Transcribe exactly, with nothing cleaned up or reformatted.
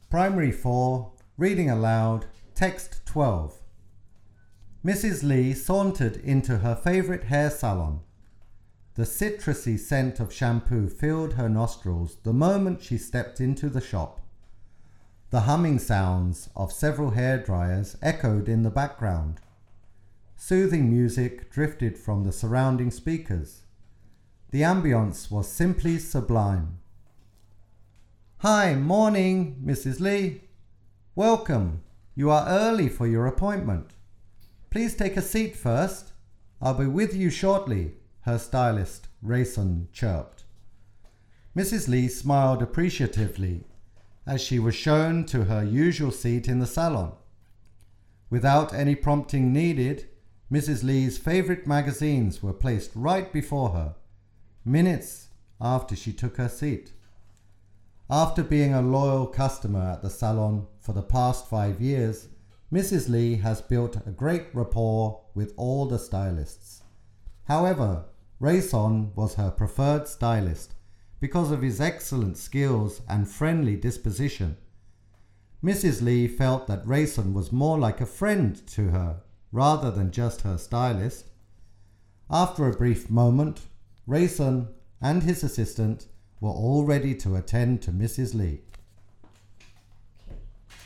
Primary four, Reading Aloud, Text twelve. Missus Lee sauntered into her favourite hair salon. The citrusy scent of shampoo filled her nostrils the moment she stepped into the shop. The humming sounds of several hair dryers echoed in the background. Soothing music drifted from the surrounding speakers. The ambience was simply sublime. "Hi, morning, Missus Lee. Welcome. You are early for your appointment. Please take a seat first. I'll be with you shortly," her stylist, Rayson, chirped. Missus Lee smiled appreciatively as she was shown to her usual seat in the salon. Without any prompting needed, Missus Lee's favorite magazines were placed right before her, minutes after she took her seat. After being a loyal customer at the salon for the past five years, Missus Lee has built a great rapport with all the stylists. However, Rayson was her preferred stylist because of his excellent skills and friendly disposition. Missus Lee felt that Rayson was more like a friend to her rather than just her stylist. After a brief moment, Rayson and his assistant were all ready to attend to Missus Lee.